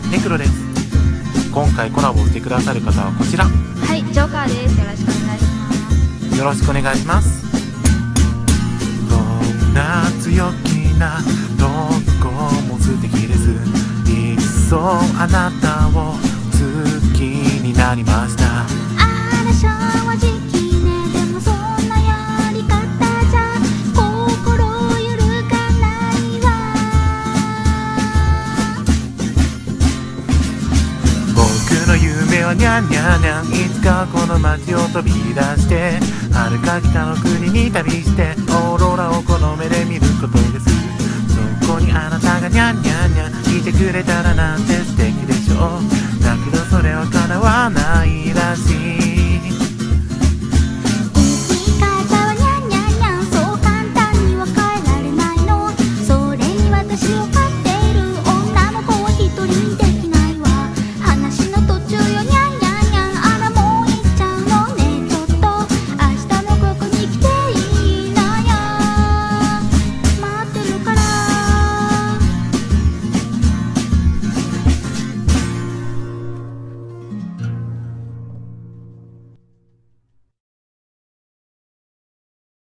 ネクロです。今回コラボしてくださる方はこちら。 はい、ジョーカーです。よろしくお願いします。 よろしくお願いします。どんな強気などこも素敵です。いっそあなたを好きになりました。 あら正直ね、でもそんなやり方じゃ心揺るがないわ。 僕の夢はニャンニャンニャン、いつかこの街を飛び出して遥か北の国に旅してオーロラをこの目で見ることです。そこにあなたがニャンニャンニャンいてくれたらなんて素敵でしょう。だけどそれは叶わないらしい。